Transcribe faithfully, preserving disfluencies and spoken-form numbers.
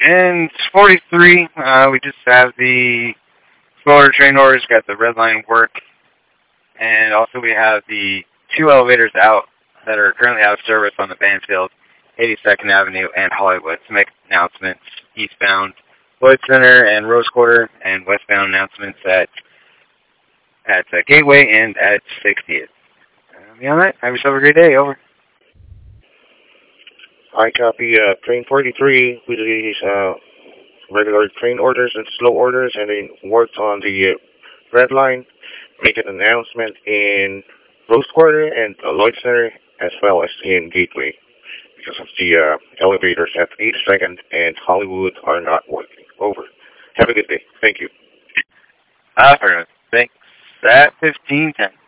And forty-three, uh, we just have the slower train orders, got the red line work, and also we have the two elevators out that are currently out of service on the Banfield, eighty-second Avenue, and Hollywood to make announcements eastbound Lloyd Center and Rose Quarter, and westbound announcements at at uh, Gateway and at sixtieth. Uh, beyond that, have yourself a great day. Over. I copy uh, train forty-three with these uh, regular train orders and slow orders, and they worked on the uh, red line, make an announcement in Rose Quarter and uh, Lloyd Center, as well as in Gateway, because of the uh, elevators at eighty-second and Hollywood are not working. Over. Have a good day. Thank you. Uh, thanks. At fifteen ten.